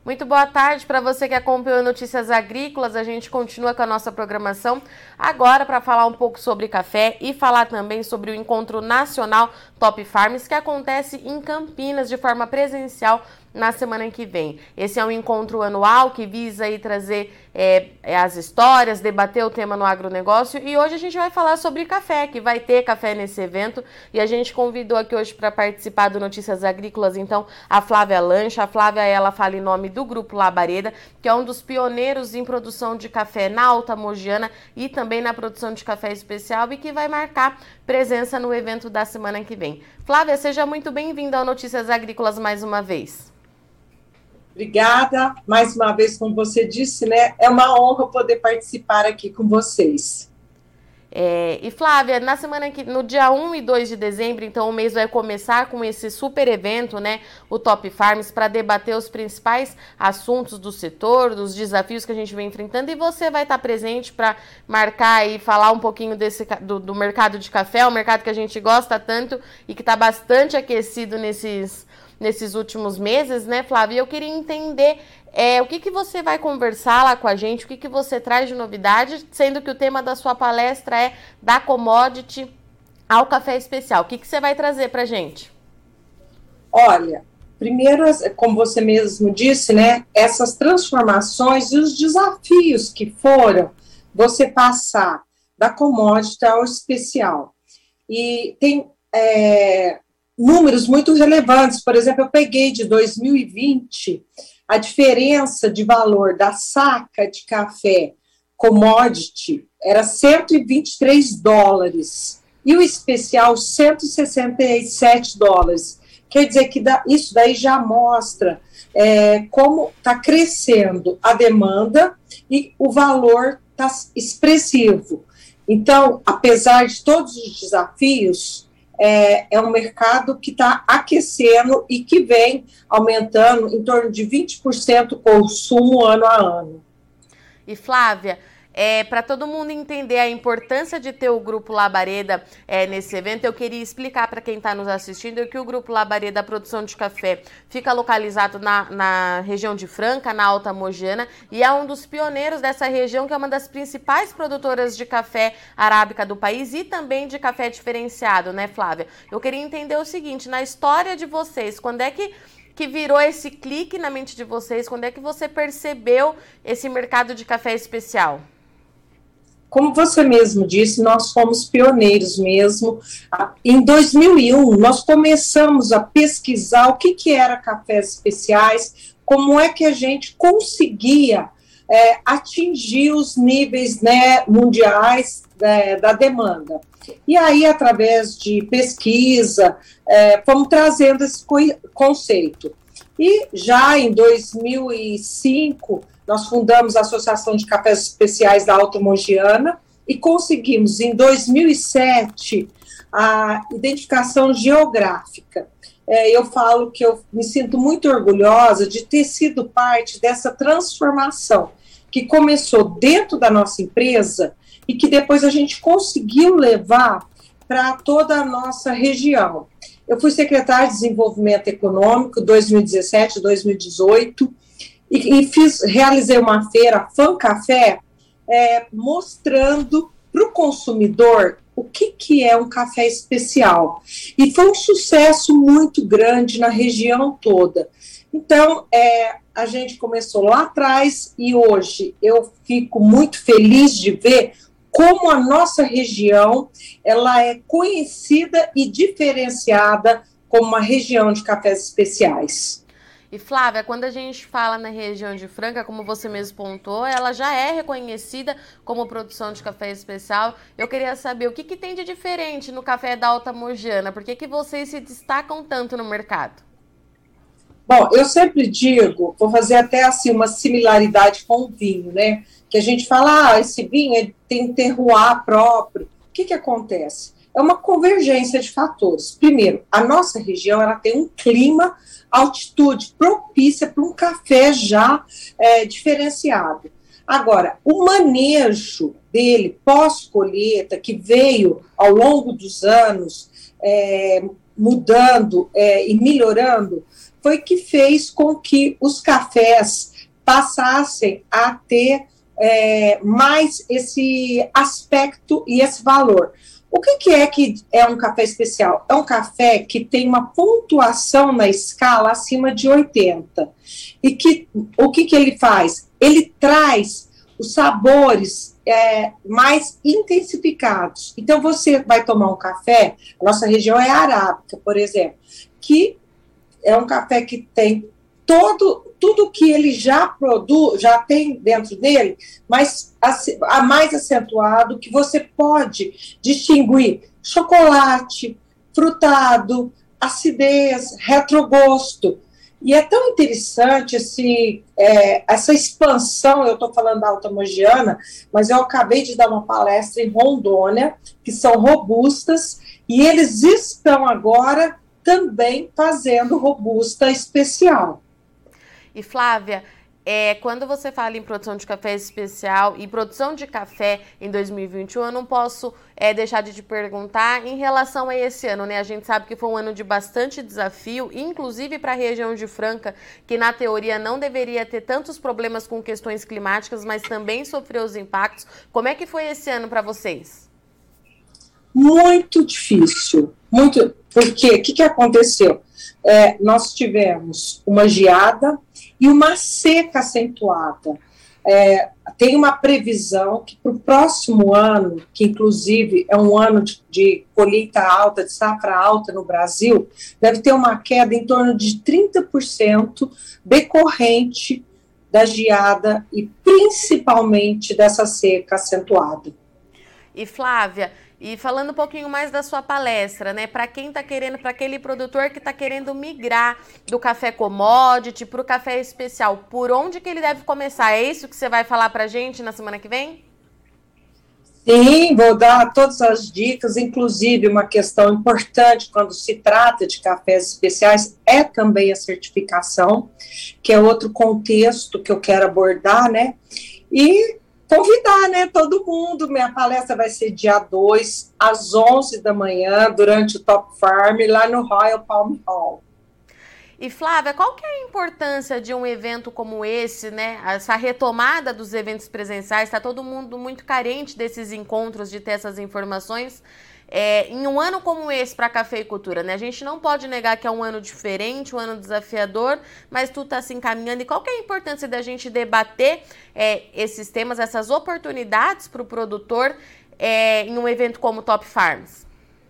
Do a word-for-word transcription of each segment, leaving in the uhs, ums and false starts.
Muito boa tarde para você que acompanhou Notícias Agrícolas. A gente continua com a nossa programação agora para falar um pouco sobre café e falar também sobre o Encontro Nacional Top Farms, que acontece em Campinas de forma presencial na semana que vem. Esse é um encontro anual que visa aí trazer é, as histórias, debater o tema no agronegócio, e hoje a gente vai falar sobre café, que vai ter café nesse evento, e a gente convidou aqui hoje para participar do Notícias Agrícolas, então, a Flávia Lancha. A Flávia, ela fala em nome do Grupo Labareda, que é um dos pioneiros em produção de café na Alta Mogiana e também na produção de café especial, e que vai marcar presença no evento da semana que vem. Flávia, seja muito bem-vinda ao Notícias Agrícolas mais uma vez. Obrigada, mais uma vez, como você disse, né? É uma honra poder participar aqui com vocês. É, e Flávia, na semana que, no dia um e dois de dezembro, então o mês vai começar com esse super evento, né? O Top Farms, para debater os principais assuntos do setor, dos desafios que a gente vem enfrentando, e você vai estar presente para marcar e falar um pouquinho desse, do, do mercado de café, o mercado que a gente gosta tanto e que está bastante aquecido nesses. nesses últimos meses, né, Flávia? Eu queria entender é, o que, que você vai conversar lá com a gente, o que, que você traz de novidade, sendo que o tema da sua palestra é da commodity ao café especial. O que, que você vai trazer para a gente? Olha, primeiro, como você mesmo disse, né, essas transformações e os desafios que foram você passar da commodity ao especial. E tem... É, números muito relevantes. Por exemplo, eu peguei de dois mil e vinte a diferença de valor da saca de café commodity era cento e vinte e três dólares e o especial cento e sessenta e sete dólares. Quer dizer que isso daí já mostra é, como está crescendo a demanda e o valor está expressivo. Então, apesar de todos os desafios, É, é um mercado que está aquecendo e que vem aumentando em torno de vinte por cento o consumo ano a ano. E Flávia, é, para todo mundo entender a importância de ter o Grupo Labareda é, nesse evento, eu queria explicar para quem está nos assistindo que o Grupo Labareda, a produção de café, fica localizado na, na região de Franca, na Alta Mogiana, e é um dos pioneiros dessa região, que é uma das principais produtoras de café arábica do país e também de café diferenciado, né, Flávia? Eu queria entender o seguinte, na história de vocês, quando é que que virou esse clique na mente de vocês? Quando é que você percebeu esse mercado de café especial? Como você mesmo disse, nós fomos pioneiros mesmo. Em dois mil e um, nós começamos a pesquisar o que, que era cafés especiais, como é que a gente conseguia é, atingir os níveis, né, mundiais é, da demanda. E aí, através de pesquisa, é, fomos trazendo esse conceito. E já em dois mil e cinco, nós fundamos a Associação de Cafés Especiais da Alta Mogiana e conseguimos, em dois mil e sete, a identificação geográfica. É, eu falo que eu me sinto muito orgulhosa de ter sido parte dessa transformação que começou dentro da nossa empresa e que depois a gente conseguiu levar para toda a nossa região. Eu fui secretária de Desenvolvimento Econômico dois mil e dezessete, dois mil e dezoito, e, e fiz, realizei uma feira, Fan Café, é, mostrando para o consumidor o que, que é um café especial. E foi um sucesso muito grande na região toda. Então, é, a gente começou lá atrás e hoje eu fico muito feliz de ver como a nossa região ela é conhecida e diferenciada como uma região de cafés especiais. E Flávia, quando a gente fala na região de Franca, como você mesmo pontuou, ela já é reconhecida como produção de café especial. Eu queria saber o que, que tem de diferente no café da Alta Mogiana, por que, que vocês se destacam tanto no mercado? Bom, eu sempre digo, vou fazer até assim uma similaridade com o vinho, né? Que a gente fala, ah, esse vinho tem terroir próprio. O que que acontece? É uma convergência de fatores. Primeiro, a nossa região ela tem um clima, altitude propícia para um café já é, diferenciado. Agora, o manejo dele pós-colheita, que veio ao longo dos anos é, mudando é, e melhorando, foi que fez com que os cafés passassem a ter é, mais esse aspecto e esse valor. O que, que é que é um café especial? É um café que tem uma pontuação na escala acima de oitenta. E que, o que, que ele faz? Ele traz os sabores é, mais intensificados. Então, você vai tomar um café, a nossa região é arábica, por exemplo, que é um café que tem todo, tudo que ele já produz, já tem dentro dele, mas a mais acentuado, que você pode distinguir chocolate, frutado, acidez, retrogosto. E é tão interessante esse, é, essa expansão, eu estou falando da Alta Mogiana, mas eu acabei de dar uma palestra em Rondônia, que são robustas, e eles estão agora também fazendo robusta especial. E Flávia, é, quando você fala em produção de café especial e produção de café em dois mil e vinte e um, eu não posso é, deixar de te perguntar em relação a esse ano, né? A gente sabe que foi um ano de bastante desafio, inclusive para a região de Franca, que na teoria não deveria ter tantos problemas com questões climáticas, mas também sofreu os impactos. Como é que foi esse ano para vocês? Muito difícil, muito, porque o que, que aconteceu? É, nós tivemos uma geada e uma seca acentuada. É, tem uma previsão que para o próximo ano, que inclusive é um ano de, de colheita alta, de safra alta no Brasil, deve ter uma queda em torno de trinta por cento decorrente da geada e principalmente dessa seca acentuada. E Flávia, e falando um pouquinho mais da sua palestra, né? Para quem está querendo, para aquele produtor que está querendo migrar do café commodity para o café especial, por onde que ele deve começar? É isso que você vai falar para a gente na semana que vem? Sim, vou dar todas as dicas, inclusive uma questão importante quando se trata de cafés especiais é também a certificação, que é outro contexto que eu quero abordar, né? E convidar, né, todo mundo. Minha palestra vai ser dia dois, às onze da manhã, durante o Top Farm, lá no Royal Palm Hall. E Flávia, qual que é a importância de um evento como esse, né? Essa retomada dos eventos presenciais, está todo mundo muito carente desses encontros, de ter essas informações. É, em um ano como esse para cafeicultura, né? A gente não pode negar que é um ano diferente, um ano desafiador, mas tudo está se encaminhando. E qual que é a importância da gente debater é, esses temas, essas oportunidades para o produtor é, em um evento como o Top Farms?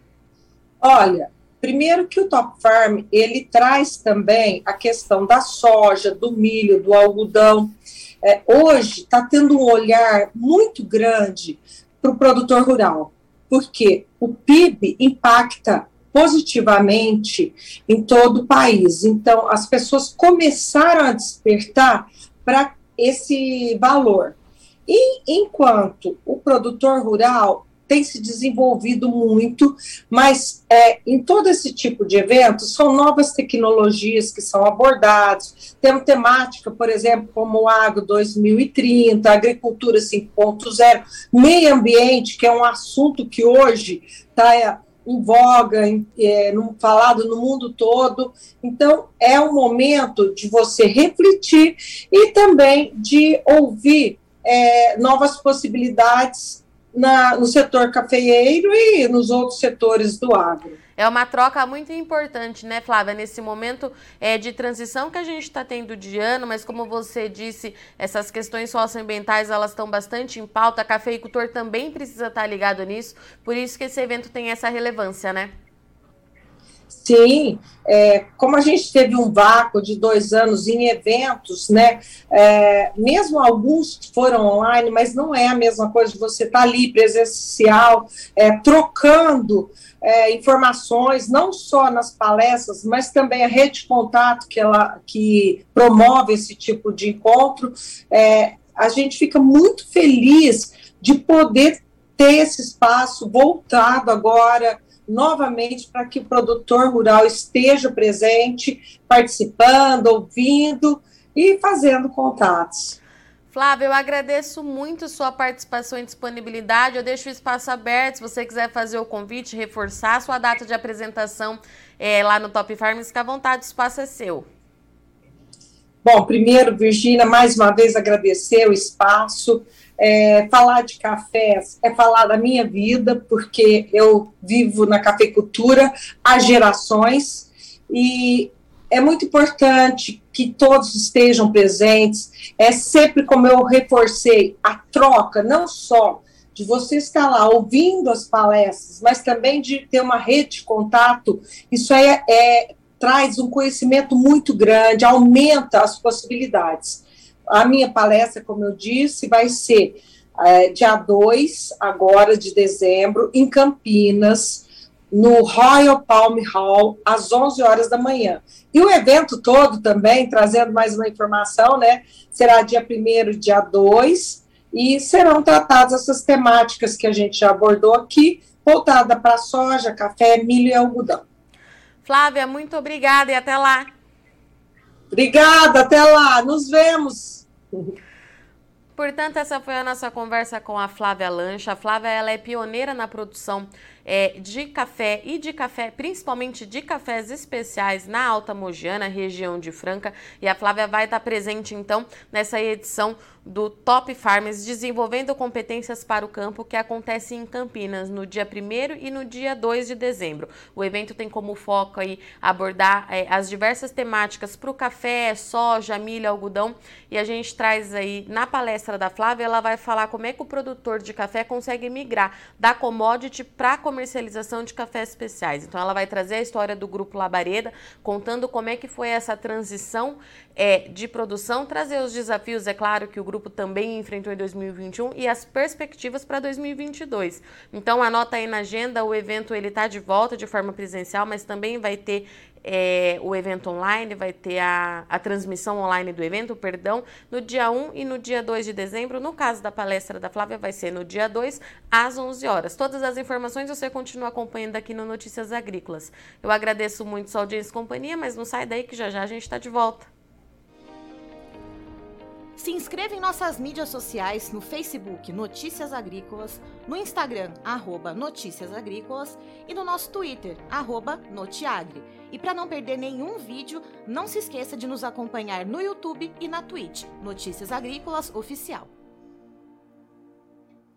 Olha, primeiro que o Top Farm, ele traz também a questão da soja, do milho, do algodão. É, hoje está tendo um olhar muito grande para o produtor rural, porque o P I B impacta positivamente em todo o país. Então, as pessoas começaram a despertar para esse valor. E enquanto o produtor rural tem se desenvolvido muito, mas é, em todo esse tipo de evento são novas tecnologias que são abordadas, temos temática, por exemplo, como o Agro dois mil e trinta, Agricultura cinco ponto zero, meio ambiente, que é um assunto que hoje está é, em voga, em, é, no, falado no mundo todo. Então, é um momento de você refletir e também de ouvir é, novas possibilidades Na, no setor cafeeiro e nos outros setores do agro. É uma troca muito importante, né, Flávia, nesse momento é, de transição que a gente está tendo de ano, mas como você disse, essas questões socioambientais, elas estão bastante em pauta, a cafeicultor também precisa estar ligado nisso, por isso que esse evento tem essa relevância, né? Sim, é, como a gente teve um vácuo de dois anos em eventos, né, é, mesmo alguns foram online, mas não é a mesma coisa de você estar ali presencial, é, trocando é, informações, não só nas palestras, mas também a rede de contato que, ela, que promove esse tipo de encontro. É, a gente fica muito feliz de poder ter esse espaço voltado agora novamente para que o produtor rural esteja presente, participando, ouvindo e fazendo contatos. Flávia, eu agradeço muito sua participação e disponibilidade. Eu deixo o espaço aberto, se você quiser fazer o convite, reforçar a sua data de apresentação é, lá no Top Farms, fica à vontade, o espaço é seu. Bom, primeiro, Virgínia, mais uma vez agradecer o espaço. É, falar de cafés é falar da minha vida, porque eu vivo na cafeicultura há gerações e é muito importante que todos estejam presentes. É sempre, como eu reforcei, a troca, não só de você estar lá ouvindo as palestras, mas também de ter uma rede de contato. Isso é, é, traz um conhecimento muito grande, aumenta as possibilidades. A minha palestra, como eu disse, vai ser é, dia dois, agora de dezembro, em Campinas, no Royal Palm Hall, às onze horas da manhã. E o evento todo também, trazendo mais uma informação, né, será dia primeiro e dia dois, e serão tratadas essas temáticas que a gente já abordou aqui, voltada para soja, café, milho e algodão. Flávia, muito obrigada e até lá. Obrigada, até lá, nos vemos. Portanto, essa foi a nossa conversa com a Flávia Lancha. A Flávia, ela é pioneira na produção é, de café e de café, principalmente de cafés especiais na Alta Mogiana, região de Franca. E a Flávia vai estar presente, então, nessa edição do Top Farms, desenvolvendo competências para o campo, que acontece em Campinas, no dia primeiro e no dia dois de dezembro. O evento tem como foco aí abordar é, as diversas temáticas para o café, soja, milho, algodão, e a gente traz aí, na palestra da Flávia, ela vai falar como é que o produtor de café consegue migrar da commodity para a comercialização de cafés especiais. Então, ela vai trazer a história do Grupo Labareda, contando como é que foi essa transição é, de produção, trazer os desafios, é claro, que o grupo também enfrentou em dois mil e vinte e um e as perspectivas para dois mil e vinte e dois. Então, anota aí na agenda, o evento ele está de volta de forma presencial, mas também vai ter é, o evento online, vai ter a, a transmissão online do evento, perdão, no dia um e no dia dois de dezembro. No caso da palestra da Flávia, vai ser no dia dois, às onze horas. Todas as informações você continua acompanhando aqui no Notícias Agrícolas. Eu agradeço muito sua audiência e companhia, mas não sai daí que já já a gente está de volta. Se inscreva em nossas mídias sociais, no Facebook Notícias Agrícolas, no Instagram, arroba Notícias Agrícolas e no nosso Twitter, arroba Notiagre. E para não perder nenhum vídeo, não se esqueça de nos acompanhar no YouTube e na Twitch, Notícias Agrícolas Oficial.